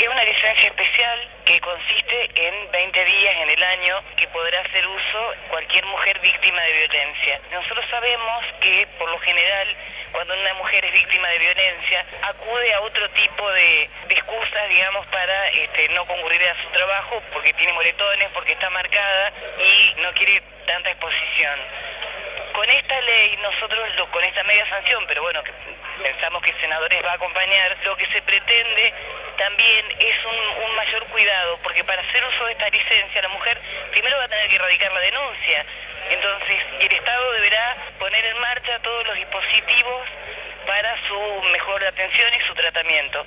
Es una licencia especial que consiste en 20 días en el año que podrá hacer uso cualquier mujer víctima de violencia. Nosotros sabemos que, por lo general, cuando una mujer es víctima de violencia, acude a otro tipo de excusas, digamos, para no concurrir a su trabajo, porque tiene moretones, porque está marcada y no quiere tanta exposición. Con esta ley, nosotros, con esta media sanción, pero bueno, que pensamos que senadores va a acompañar, lo que se pretende también es un mayor cuidado, porque para hacer uso de esta licencia, la mujer primero va a tener que erradicar la denuncia. Entonces, el Estado deberá poner en marcha todos los dispositivos para su mejor atención y su tratamiento.